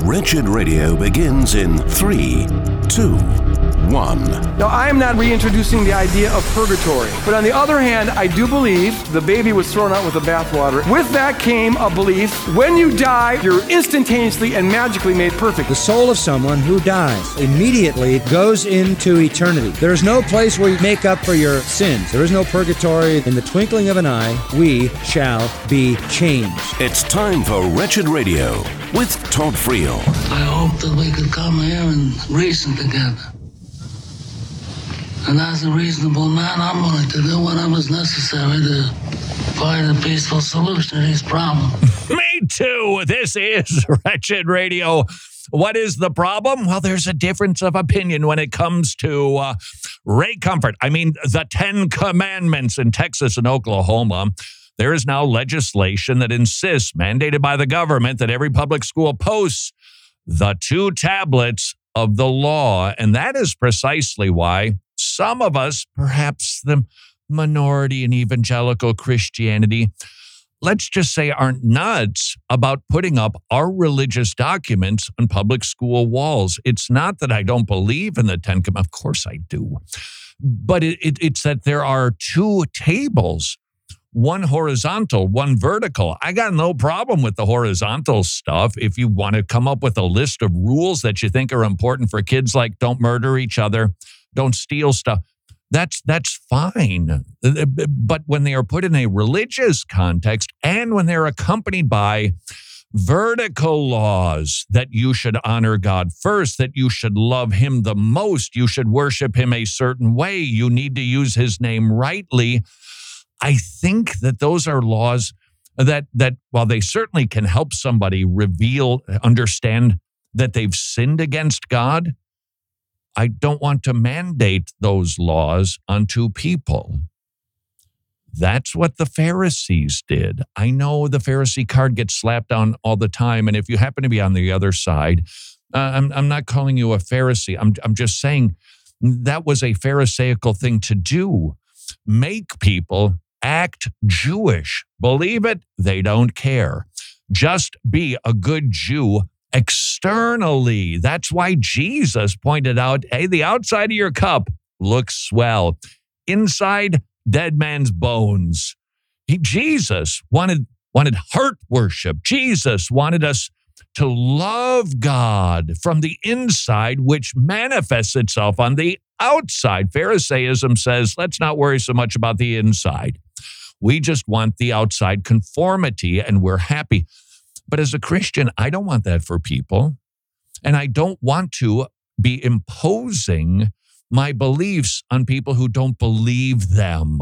Wretched Radio begins in 3, 2, 1. Now, I am not reintroducing the idea of purgatory, but on the other hand, I do believe the baby was thrown out with the bathwater. With that came a belief, when you die, you're instantaneously and magically made perfect. The soul of someone who dies immediately goes into eternity. There is no place where you make up for your sins. There is no purgatory. In the twinkling of an eye, we shall be changed. It's time for Wretched Radio with Todd Friel. I hope that we could come here and reason together. And as a reasonable man, I'm willing to do whatever's necessary to find a peaceful solution to these problems. Me too. This is Wretched Radio. What is the problem? Well, there's a difference of opinion when it comes to Ray Comfort. I mean, the 10 Commandments in Texas and Oklahoma. There is now legislation that insists, mandated by the government, that every public school posts the 2 tablets of the law. And that is precisely why some of us, perhaps the minority in evangelical Christianity, let's just say aren't nuts about putting up our religious documents on public school walls. It's not that I don't believe in the 10 Commandments. Of course I do. But it's that there are 2 tables, one horizontal, one vertical. I got no problem with the horizontal stuff. If you want to come up with a list of rules that you think are important for kids, like don't murder each other, don't steal stuff, that's fine. But when they are put in a religious context and when they're accompanied by vertical laws that you should honor God first, that you should love him the most, you should worship him a certain way, you need to use his name rightly, I think that those are laws that while they certainly can help somebody understand that they've sinned against God, I don't want to mandate those laws onto people. That's what the Pharisees did. I know the Pharisee card gets slapped on all the time, and if you happen to be on the other side, I'm not calling you a Pharisee. I'm just saying that was a Pharisaical thing to do. Make people act Jewish. Believe it, they don't care. Just be a good Jew externally. That's why Jesus pointed out, hey, the outside of your cup looks swell. Inside, dead man's bones. Jesus wanted heart worship. Jesus wanted us to love God from the inside, which manifests itself on the outside. Pharisaism says, let's not worry so much about the inside. We just want the outside conformity, and we're happy. But as a Christian, I don't want that for people. And I don't want to be imposing my beliefs on people who don't believe them.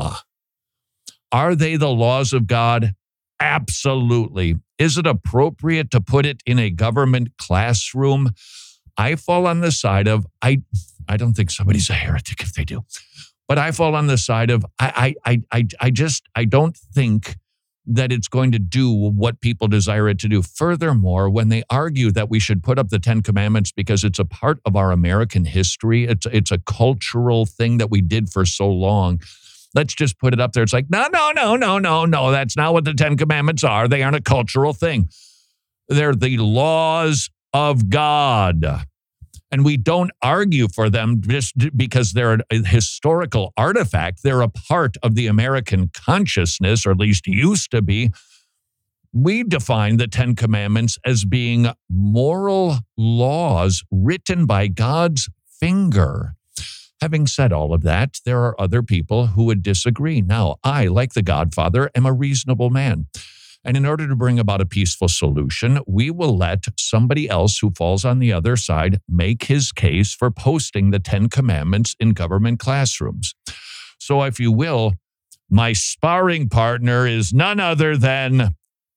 Are they the laws of God? Absolutely. Is it appropriate to put it in a government classroom? I fall on the side of, I don't think somebody's a heretic if they do, but I fall on the side of, I don't think that it's going to do what people desire it to do. Furthermore, when they argue that we should put up the 10 Commandments because it's a part of our American history, it's a cultural thing that we did for so long, let's just put it up there. It's like, no, that's not what the 10 Commandments are. They aren't a cultural thing. They're the laws of God. And we don't argue for them just because they're a historical artifact. They're a part of the American consciousness, or at least used to be. We define the 10 Commandments as being moral laws written by God's finger. Having said all of that, there are other people who would disagree. Now, I, like the Godfather, am a reasonable man. And in order to bring about a peaceful solution, we will let somebody else who falls on the other side make his case for posting the 10 Commandments in government classrooms. So if you will, my sparring partner is none other than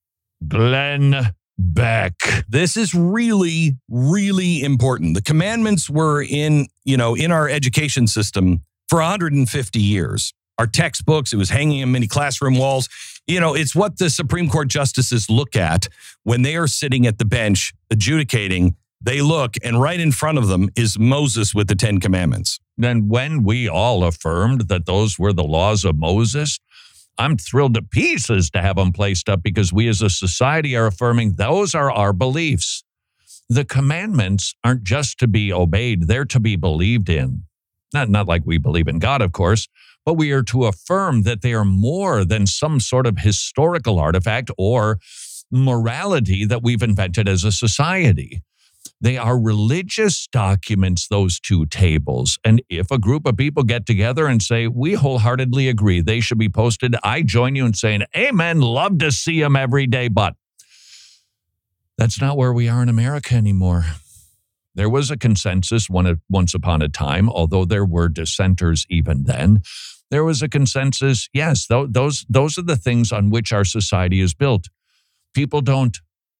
Glenn Beck. This is really, really important. The commandments were in our education system for 150 years. Our textbooks, it was hanging in many classroom walls. It's what the Supreme Court justices look at when they are sitting at the bench adjudicating. They look, and right in front of them is Moses with the 10 Commandments. Then when we all affirmed that those were the laws of Moses, I'm thrilled to pieces to have them placed up because we as a society are affirming those are our beliefs. the commandments aren't just to be obeyed, they're to be believed in. Not like we believe in God, of course, but we are to affirm that they are more than some sort of historical artifact or morality that we've invented as a society. They are religious documents, those two tables. And if a group of people get together and say, we wholeheartedly agree they should be posted, I join you in saying, amen, love to see them every day. But that's not where we are in America anymore. There was a consensus once upon a time, although there were dissenters even then. There was a consensus, yes, those are the things on which our society is built. People don't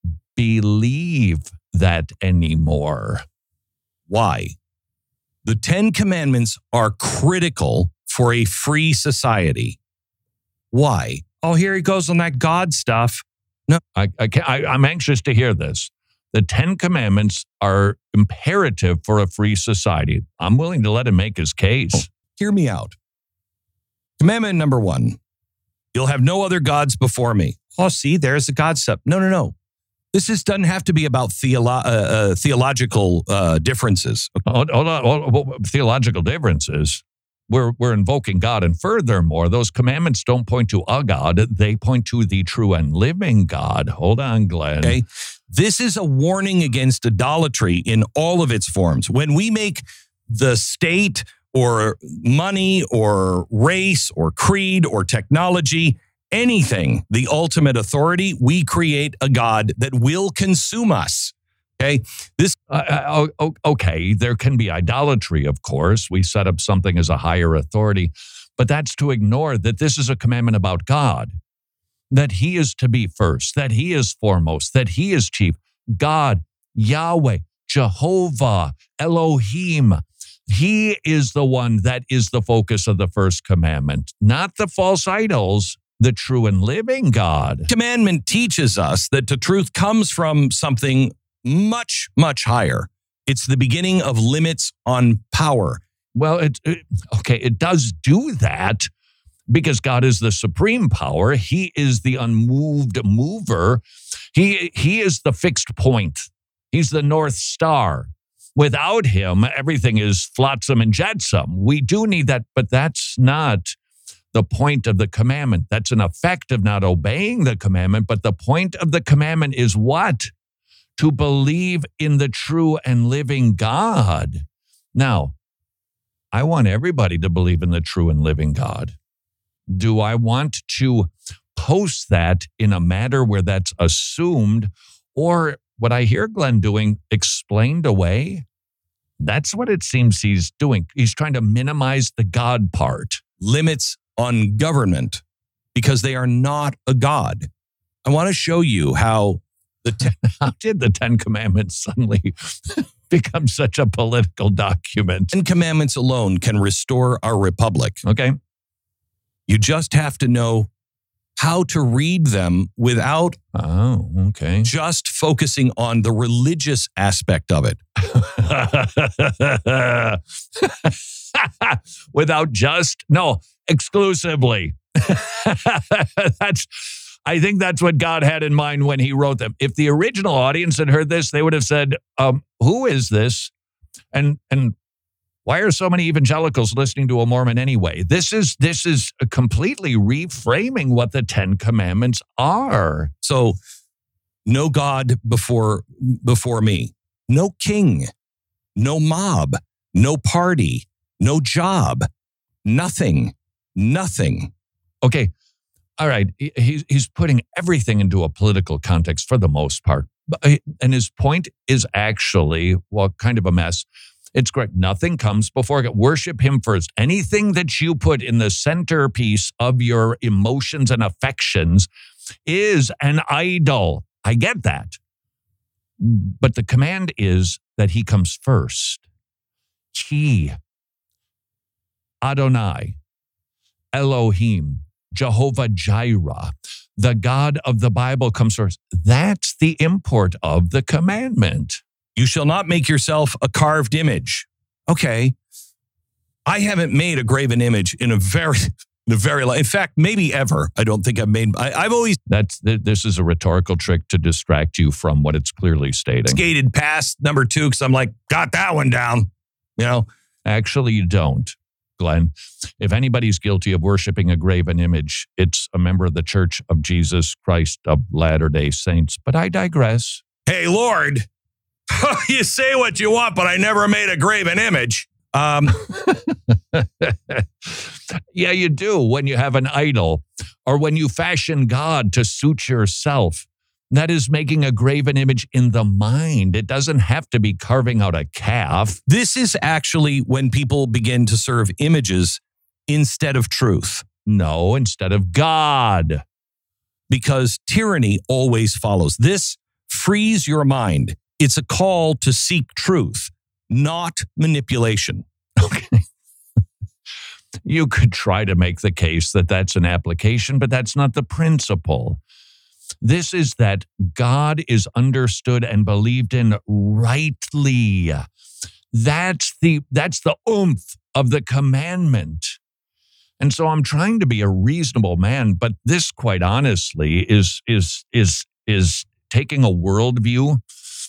believe that anymore. Why? The 10 Commandments are critical for a free society. Why? Oh, here he goes on that God stuff. No, I'm anxious to hear this. The 10 Commandments are imperative for a free society. I'm willing to let him make his case. Hear me out. Commandment number 1, you'll have no other gods before me. Oh, see, there's the God stuff. No. This doesn't have to be about theological differences. Hold on. Theological differences. We're invoking God. And furthermore, those commandments don't point to a God. They point to the true and living God. Hold on, Glenn. Okay. This is a warning against idolatry in all of its forms. When we make the state or money or race or creed or technology, anything, the ultimate authority, we create a God that will consume us. Okay. Okay. There can be idolatry, of course. We set up something as a higher authority, but that's to ignore that this is a commandment about God, that he is to be first, that he is foremost, that he is chief. God, Yahweh, Jehovah, Elohim. He is the one that is the focus of the first commandment, not the false idols, the true and living God. Commandment teaches us that the truth comes from something much, much higher. It's the beginning of limits on power. Well, it does do that because God is the supreme power. He is the unmoved mover. He is the fixed point. He's the North Star. Without him, everything is flotsam and jetsam. We do need that, but that's not the point of the commandment. That's an effect of not obeying the commandment, but the point of the commandment is what? To believe in the true and living God. Now, I want everybody to believe in the true and living God. Do I want to post that in a matter where that's assumed, or what I hear Glenn doing, explained away? That's what it seems he's doing. He's trying to minimize the God part. Limits on government because they are not a God. I want to show you how how did the 10 Commandments suddenly become such a political document? 10 Commandments alone can restore our republic. Okay. You just have to know how to read them without just focusing on the religious aspect of it. Exclusively. I think that's what God had in mind when he wrote them. If the original audience had heard this, they would have said, who is this? And why are so many evangelicals listening to a Mormon anyway? This is completely reframing what the 10 Commandments are. So no God before me, no king, no mob, no party, no job, nothing. Okay. All right. He's putting everything into a political context for the most part. And his point is actually, kind of a mess. It's correct. Nothing comes before God. Worship him first. Anything that you put in the centerpiece of your emotions and affections is an idol. I get that. But the command is that he comes first. He, Adonai, Elohim, Jehovah Jireh, the God of the Bible comes first. That's the import of the commandment. You shall not make yourself a carved image. Okay. I haven't made a graven image in a very, In fact, maybe ever. I don't think I've always This is a rhetorical trick to distract you from what it's clearly stating. skated past number 2 because I'm like, got that one down. You know, Actually, you don't, Glenn. If anybody's guilty of worshiping a graven image, it's a member of the Church of Jesus Christ of Latter-day Saints. But I digress. hey, Lord, you say what you want, but I never made a graven image. Yeah, you do when you have an idol or when you fashion God to suit yourself. That is making a graven image in the mind. It doesn't have to be carving out a calf. This is actually when people begin to serve images instead of truth. No, instead of God. Because tyranny always follows. This frees your mind. It's a call to seek truth, not manipulation. Okay. You could try to make the case that that's an application, but that's not the principle. This is that God is understood and believed in rightly. That's the oomph of the commandment. And so I'm trying to be a reasonable man, but this, quite honestly, is taking a worldview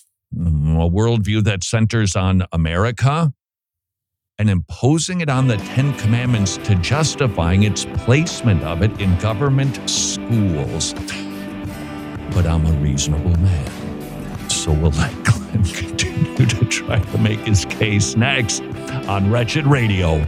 that centers on America and imposing it on the Ten Commandments to justifying its placement of it in government schools. But I'm a reasonable man, so we'll let Glenn continue to try to make his case next on Wretched Radio.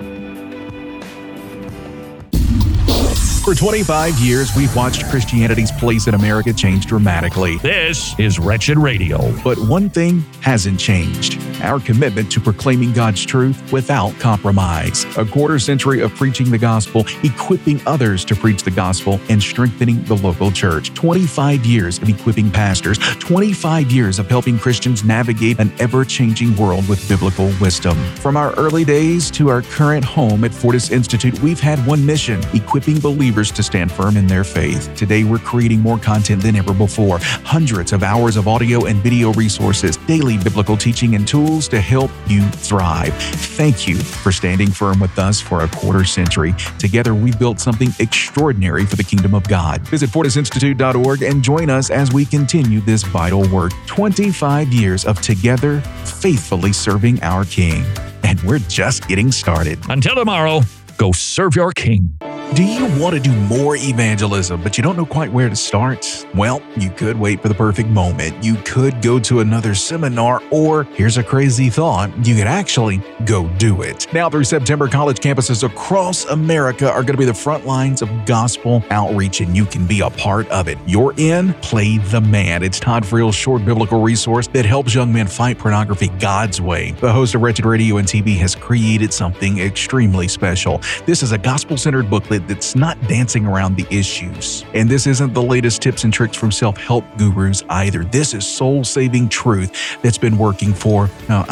For 25 years, we've watched Christianity's place in America change dramatically. This is Wretched Radio. But one thing hasn't changed: our commitment to proclaiming God's truth without compromise. A quarter century of preaching the gospel, equipping others to preach the gospel, and strengthening the local church. 25 years of equipping pastors. 25 years of helping Christians navigate an ever-changing world with biblical wisdom. From our early days to our current home at Fortis Institute, we've had one mission: equipping believers to stand firm in their faith. Today, we're creating more content than ever before. Hundreds of hours of audio and video resources, daily biblical teaching and tools to help you thrive. Thank you for standing firm with us for a quarter century. Together, we've built something extraordinary for the kingdom of God. Visit FortisInstitute.org and join us as we continue this vital work. 25 years of together faithfully serving our King. And we're just getting started. Until tomorrow, go serve your King. Do you want to do more evangelism, but you don't know quite where to start? Well, you could wait for the perfect moment. You could go to another seminar, or here's a crazy thought, you could actually go do it. Now through September, college campuses across America are going to be the front lines of gospel outreach, and you can be a part of it. You're in Play the Man. It's Todd Friel's short biblical resource that helps young men fight pornography God's way. The host of Wretched Radio and TV has created something extremely special. This is a gospel-centered booklet that's not dancing around the issues. And this isn't the latest tips and tricks from self-help gurus either. This is soul-saving truth that's been working for,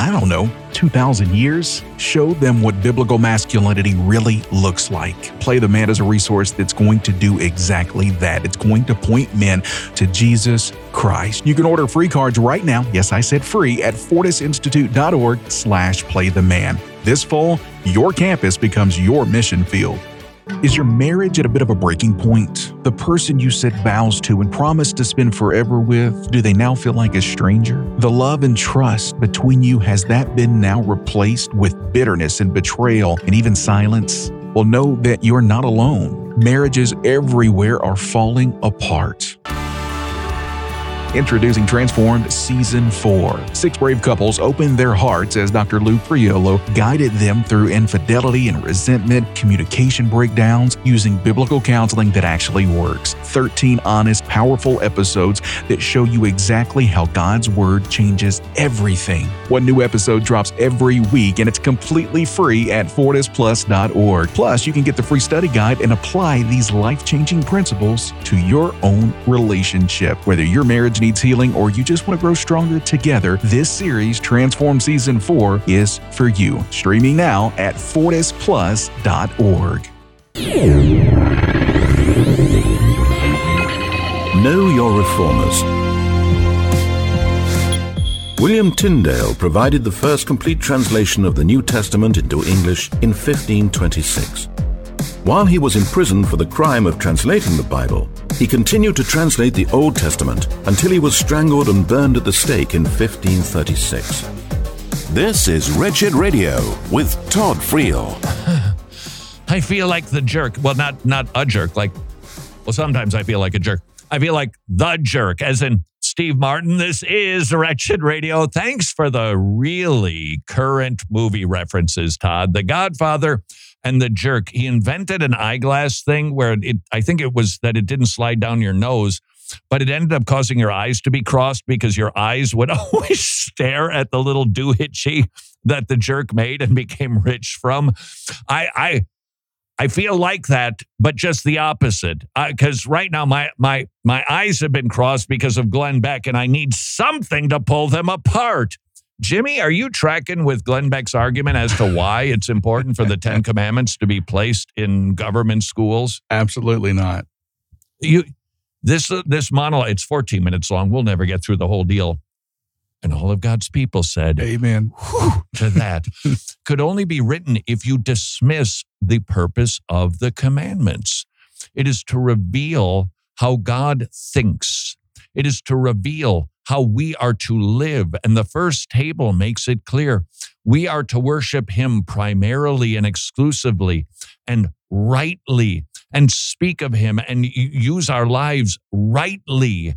2,000 years. Show them what biblical masculinity really looks like. Play the Man is a resource that's going to do exactly that. It's going to point men to Jesus Christ. You can order free cards right now. Yes, I said free at FortisInstitute.org/playtheman. This fall, your campus becomes your mission field. Is your marriage at a bit of a breaking point? The person you said vows to and promised to spend forever with, do they now feel like a stranger? The love and trust between you, has that been now replaced with bitterness and betrayal and even silence? Well, know that you're not alone. Marriages everywhere are falling apart. Introducing Transformed Season 4. 6 brave couples opened their hearts as Dr. Lou Priolo guided them through infidelity and resentment, communication breakdowns, using biblical counseling that actually works. 13 honest, powerful episodes that show you exactly how God's Word changes everything. One new episode drops every week, and it's completely free at FortisPlus.org. Plus, you can get the free study guide and apply these life-changing principles to your own relationship. Whether your marriage needs healing or you just want to grow stronger together, this series, Transform Season 4, is for you. Streaming now at FortisPlus.org. Know your reformers. William Tyndale provided the first complete translation of the New Testament into English in 1526. While he was in prison for the crime of translating the Bible, he continued to translate the Old Testament until he was strangled and burned at the stake in 1536. This is Wretched Radio with Todd Friel. I feel like the jerk. Well, not a jerk. Sometimes I feel like a jerk. I feel like the jerk, as in Steve Martin. This is Wretched Radio. Thanks for the really current movie references, Todd. The Godfather and The Jerk. He invented an eyeglass thing where I think it was that it didn't slide down your nose, but it ended up causing your eyes to be crossed because your eyes would always stare at the little doohickey that the jerk made and became rich from. I feel like that, but just the opposite. Because right now my eyes have been crossed because of Glenn Beck, and I need something to pull them apart. Jimmy, are you tracking with Glenn Beck's argument as to why it's important for the Ten Commandments to be placed in government schools? Absolutely not. This monologue, it's 14 minutes long. We'll never get through the whole deal. And all of God's people said, amen to that. Could only be written if you dismiss the purpose of the commandments. It is to reveal how God thinks. It is to reveal how we are to live. And the first table makes it clear. We are to worship him primarily and exclusively and rightly, and speak of him and use our lives rightly.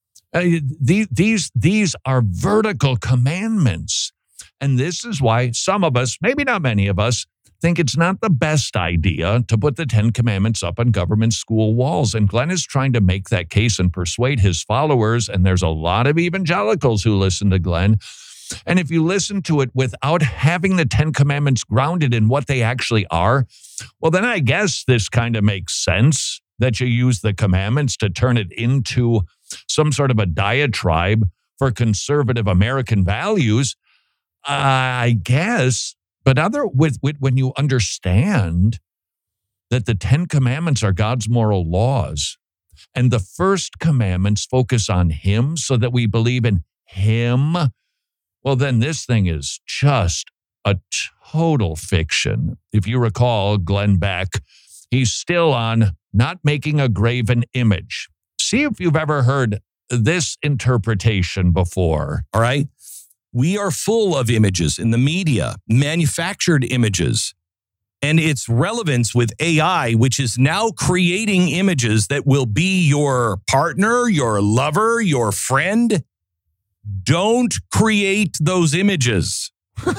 These are vertical commandments. And this is why some of us, maybe not many of us, think it's not the best idea to put the Ten Commandments up on government school walls. And Glenn is trying to make that case and persuade his followers. And there's a lot of evangelicals who listen to Glenn. And if you listen to it without having the Ten Commandments grounded in what they actually are, well, then I guess this kind of makes sense that you use the commandments to turn it into some sort of a diatribe for conservative American values. I guess. But when you understand that the Ten Commandments are God's moral laws, and the first commandments focus on him so that we believe in him, well, then this thing is just a total fiction. If you recall Glenn Beck, he's still on not making a graven image. See if you've ever heard this interpretation before. All right. We are full of images in the media, manufactured images, and its relevance with AI, which is now creating images that will be your partner, your lover, your friend. Don't create those images.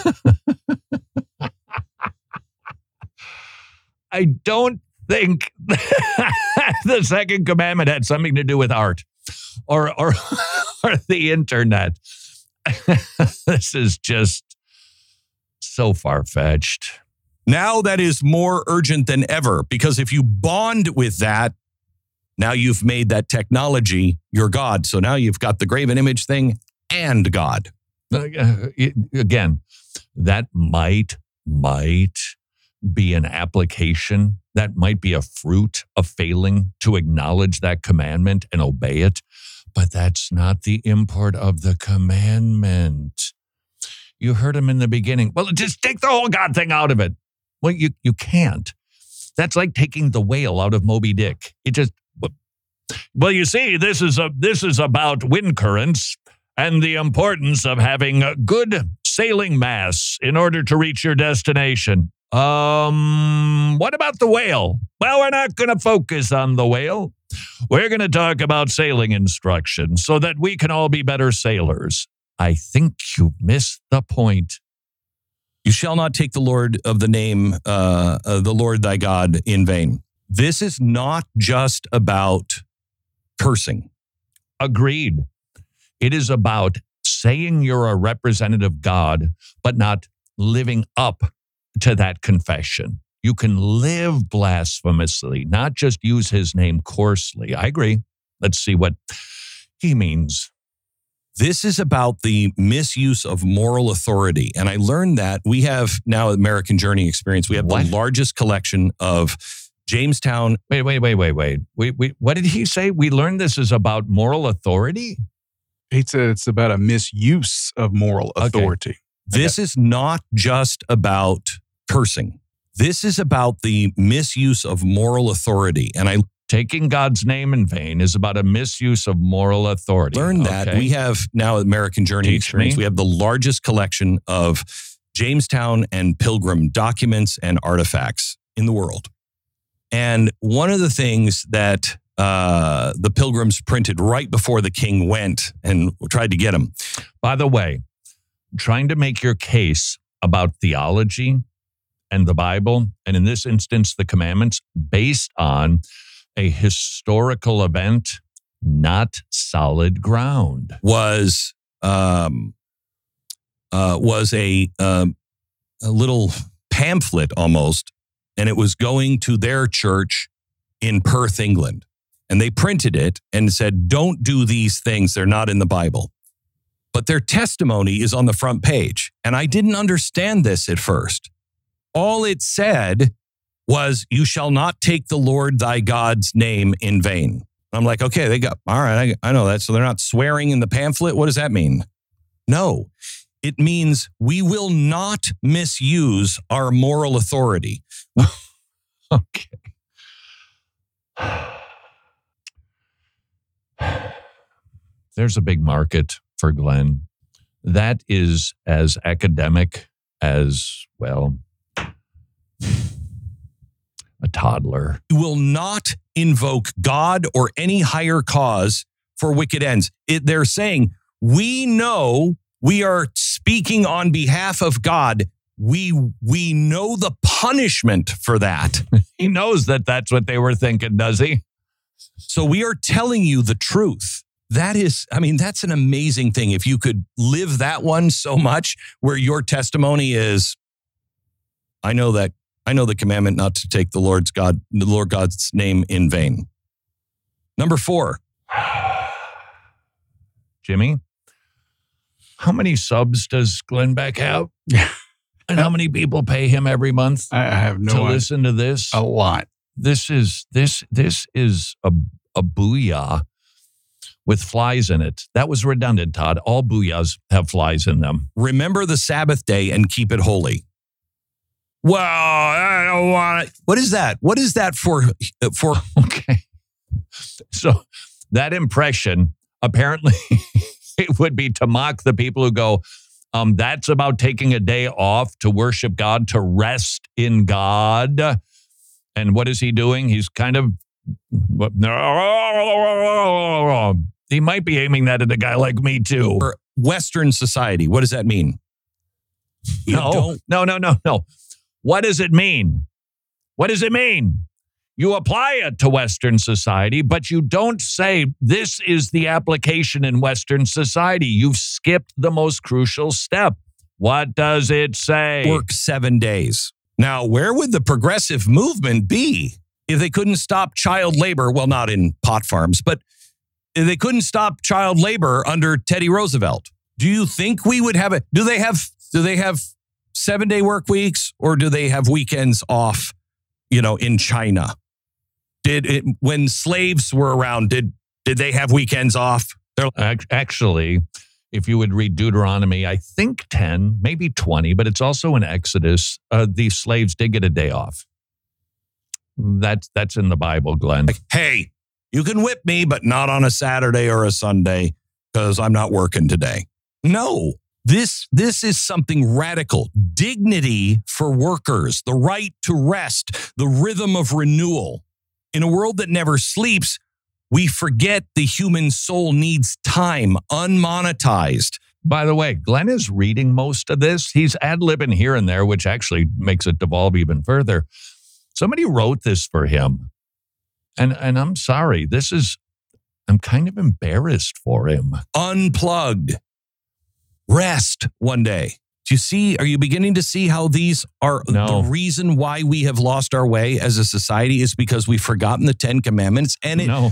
I don't think the second commandment had something to do with art or the internet. This is just so far-fetched. Now that is more urgent than ever, because if you bond with that, now you've made that technology your God. So now you've got the graven image thing and God. Again, that might be an application. That might be a fruit of failing to acknowledge that commandment and obey it. But that's not the import of the commandment. You heard him in the beginning. Well, just take the whole God thing out of it. Well, you can't. That's like taking the whale out of Moby Dick. Well, you see, this is about wind currents and the importance of having a good sailing mass in order to reach your destination. What about the whale? Well, we're not going to focus on the whale. We're going to talk about sailing instructions so that we can all be better sailors. I think you missed the point. You shall not take the Lord of the name, the Lord thy God in vain. This is not just about cursing. Agreed. It is about saying you're a representative God, but not living up to that confession. You can live blasphemously, not just use his name coarsely. I agree. Let's see what he means. This is about the misuse of moral authority. And I learned that we have now American Journey Experience. We have the largest collection of Jamestown. Wait. What did he say? We learned this is about moral authority? He said it's about a misuse of moral authority. This is not just about cursing. This is about the misuse of moral authority. And Taking God's name in vain is about a misuse of moral authority. Learn that. We have now American Journey Experience. We have the largest collection of Jamestown and Pilgrim documents and artifacts in the world. And one of the things that the Pilgrims printed right before the king went and tried to get him. By the way, trying to make your case about theology and the Bible, and in this instance, the commandments, based on a historical event, not solid ground. Was a little pamphlet almost, and it was going to their church in Perth, England. And they printed it and said, don't do these things. They're not in the Bible. But their testimony is on the front page. And I didn't understand this at first. All it said was, you shall not take the Lord thy God's name in vain. I'm like, okay, all right, I know that. So they're not swearing in the pamphlet. What does that mean? No, it means we will not misuse our moral authority. Okay. There's a big market for Glenn. That is as academic as, well, a toddler. You will not invoke God or any higher cause for wicked ends. They're saying, we know we are speaking on behalf of God. We know the punishment for that. He knows that that's what they were thinking, does he? So we are telling you the truth. That's an amazing thing. If you could live that one so much where your testimony is, I know the commandment not to take the Lord God's name in vain. Number 4. Jimmy, how many subs does Glenn Beck have? And how many people pay him every month? I have no to idea. Listen to this. A lot. This is a booyah with flies in it. That was redundant, Todd. All booyahs have flies in them. Remember the Sabbath day and keep it holy. Well, I don't want it. What is that? What is that for? Okay. So that impression, apparently, it would be to mock the people who go, that's about taking a day off to worship God, to rest in God. And what is he doing? He's kind of, he might be aiming that at a guy like me too. For Western society, what does that mean? No. What does it mean? What does it mean? You apply it to Western society, but you don't say this is the application in Western society. You've skipped the most crucial step. What does it say? Work 7 days. Now, where would the progressive movement be if they couldn't stop child labor? Well, not in pot farms, but if they couldn't stop child labor under Teddy Roosevelt. Do you think we would have it? Do they have 7-day work weeks, or do they have weekends off, in China? When slaves were around, did they have weekends off? Actually, if you would read Deuteronomy, I think 10, maybe 20, but it's also in Exodus, the slaves did get a day off. That's in the Bible, Glenn. Like, hey, you can whip me, but not on a Saturday or a Sunday because I'm not working today. No, this is something radical. Dignity for workers, the right to rest, the rhythm of renewal. In a world that never sleeps, we forget the human soul needs time, unmonetized. By the way, Glenn is reading most of this. He's ad-libbing here and there, which actually makes it devolve even further. Somebody wrote this for him. And I'm sorry, I'm kind of embarrassed for him. Unplugged. Rest one day. Are you beginning to see how these are the reason why we have lost our way as a society is because we've forgotten the 10 Commandments? And No.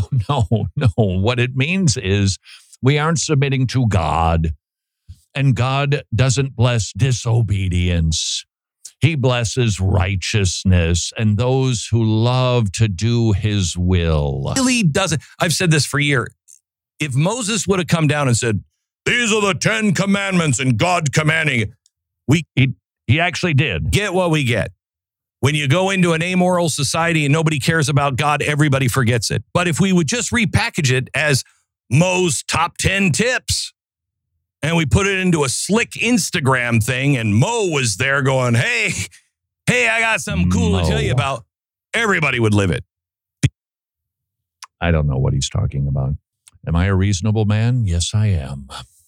What it means is we aren't submitting to God, and God doesn't bless disobedience. He blesses righteousness and those who love to do his will. Really doesn't. I've said this for years. If Moses would have come down and said, these are the 10 commandments and God commanding it, he actually did. Get what we get. When you go into an amoral society and nobody cares about God, everybody forgets it. But if we would just repackage it as Mo's top 10 tips, and we put it into a slick Instagram thing, and Mo was there going, hey, I got something cool to tell you about, everybody would live it. I don't know what he's talking about. Am I a reasonable man? Yes, I am.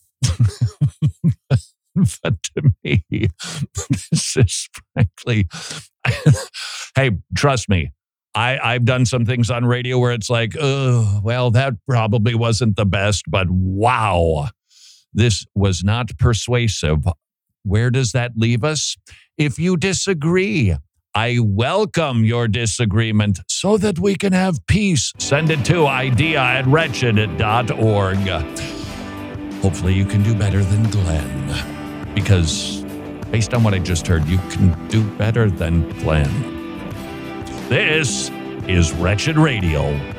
But to me, this is frankly, hey, trust me, I've done some things on radio where it's like, oh, well, that probably wasn't the best, but wow, this was not persuasive. Where does that leave us? If you disagree, I welcome your disagreement so that we can have peace. Send it to idea@wretched.org. Hopefully you can do better than Glenn. Because based on what I just heard, you can do better than Glenn. This is Wretched Radio.